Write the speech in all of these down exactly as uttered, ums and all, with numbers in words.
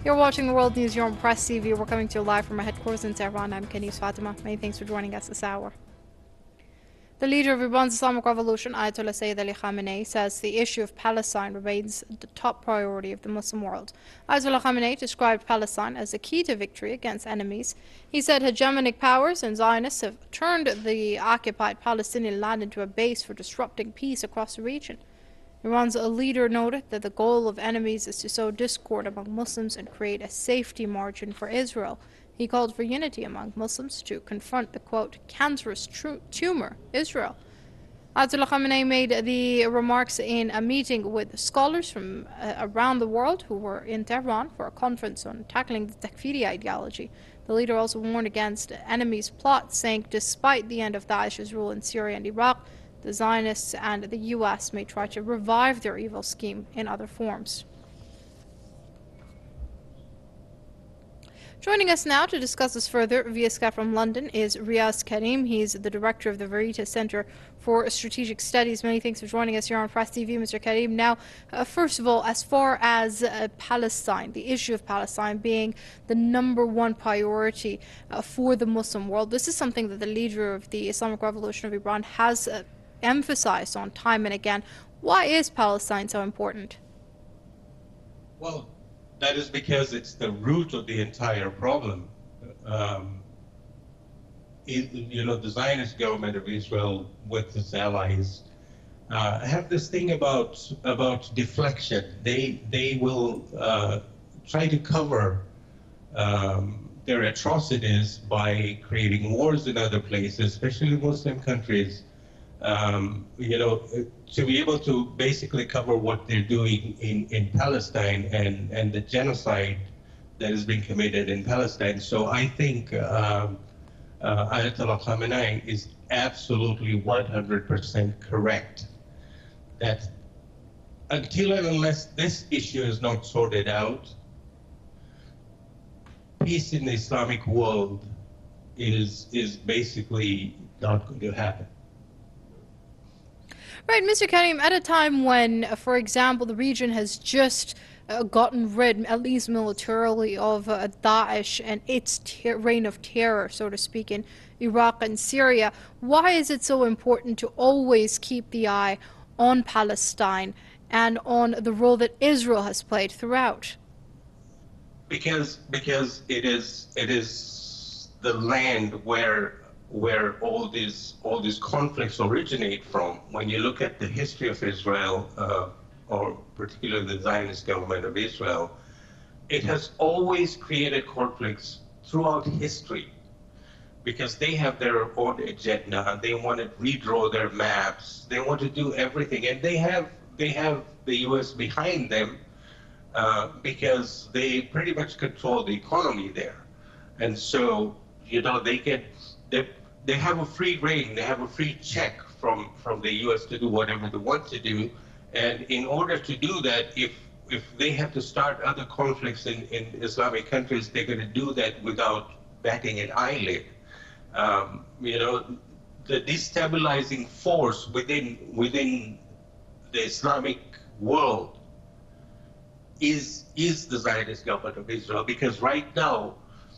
You're watching the World News here on Press T V. We're coming to you live from our headquarters in Tehran. I'm Kenise Fatima. Many thanks for joining us this hour. The leader of Iran's Islamic Revolution, Ayatollah Sayyid Ali Khamenei, says the issue of Palestine remains the top priority of the Muslim world. Ayatollah Khamenei described Palestine as the key to victory against enemies. He said hegemonic powers and Zionists have turned the occupied Palestinian land into a base for disrupting peace across the region. Iran's leader noted that the goal of enemies is to sow discord among Muslims and create a safety margin for Israel. He called for unity among Muslims to confront the, quote, cancerous tumor, Israel. Ayatollah Khamenei made the remarks in a meeting with scholars from uh, around the world who were in Tehran for a conference on tackling the Takfiri ideology. The leader also warned against enemies' plots, saying despite the end of Daesh's rule in Syria and Iraq, the Zionists and the U S may try to revive their evil scheme in other forms. Joining us now to discuss this further via Skype from London is Riaz Karim. He's the director of the Veritas Center for Strategic Studies. Many thanks for joining us here on Press T V, Mister Karim. Now, uh, first of all, as far as uh, Palestine, the issue of Palestine being the number one priority uh, for the Muslim world, this is something that the leader of the Islamic Revolution of Iran has uh, emphasized on time and again. Why is Palestine so important? Well, that is because it's the root of the entire problem. Um, it, you know, the Zionist government of Israel with its allies uh, have this thing about about deflection. They they will uh, try to cover um, their atrocities by creating wars in other places, especially Muslim countries. Um, you know, to be able to basically cover what they're doing in, in Palestine and, and the genocide that is being committed in Palestine. So I think uh, uh, Ayatollah Khamenei is absolutely one hundred percent correct that until and unless this issue is not sorted out, peace in the Islamic world is, is basically not going to happen. Right, Mister Karim, at a time when, for example, the region has just uh, gotten rid, at least militarily, of uh, Daesh and its reign of terror, so to speak, in Iraq and Syria, why is it so important to always keep the eye on Palestine and on the role that Israel has played throughout? Because because it is it is the land where where all these all these conflicts originate from. When you look at the history of Israel, uh, or particularly the Zionist government of Israel, it has always created conflicts throughout history because they have their own agenda. They want to redraw their maps. They want to do everything, and they have they have the U S behind them uh, because they pretty much control the economy there, and so you know they can. They, they have a free reign, they have a free check from, from the U S to do whatever they want to do. And in order to do that, if if they have to start other conflicts in, in Islamic countries, they're going to do that without batting an eyelid. Um, you know, the destabilizing force within within the Islamic world is is the Zionist government of Israel, because right now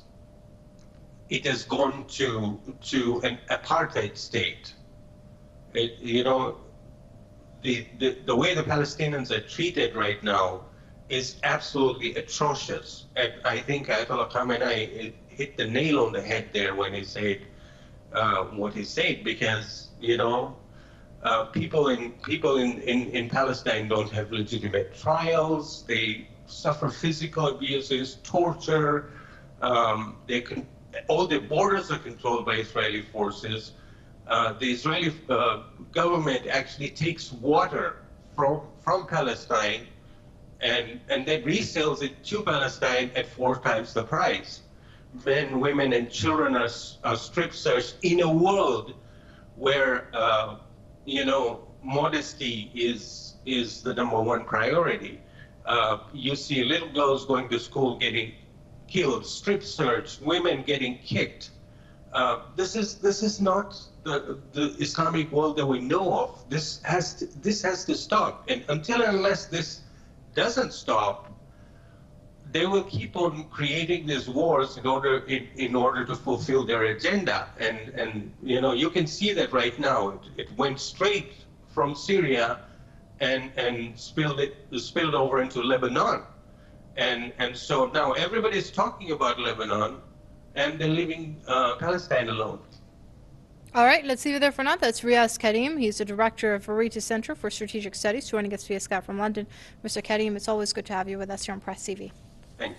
it has gone to to an apartheid state. It, you know, the, the the way the Palestinians are treated right now is absolutely atrocious. And I think Ayatollah Khamenei hit the nail on the head there when he said uh, what he said, because you know uh, people in people in, in, in Palestine don't have legitimate trials. They suffer physical abuses, torture. Um, they can. All the borders are controlled by Israeli forces. Uh, the Israeli uh, government actually takes water from from Palestine and and then resells it to Palestine at four times the price. Men, women, and children are, are strip searched in a world where uh, you know modesty is is the number one priority. Uh, you see little girls going to school getting killed, strip searched, women getting kicked. Uh, this is this is not the the Islamic world that we know of. This has to, this has to stop. And until and unless this doesn't stop, they will keep on creating these wars in order in, in order to fulfill their agenda. And and you know, you can see that right now. It, it went straight from Syria and and spilled it spilled over into Lebanon. And and so now everybody's talking about Lebanon, and they're leaving uh, Palestine alone. All right, let's leave it there for now. That's Riaz Karim. He's the director of Verita Center for Strategic Studies, joining us via Skype from London. Mister Karim, it's always good to have you with us here on Press T V.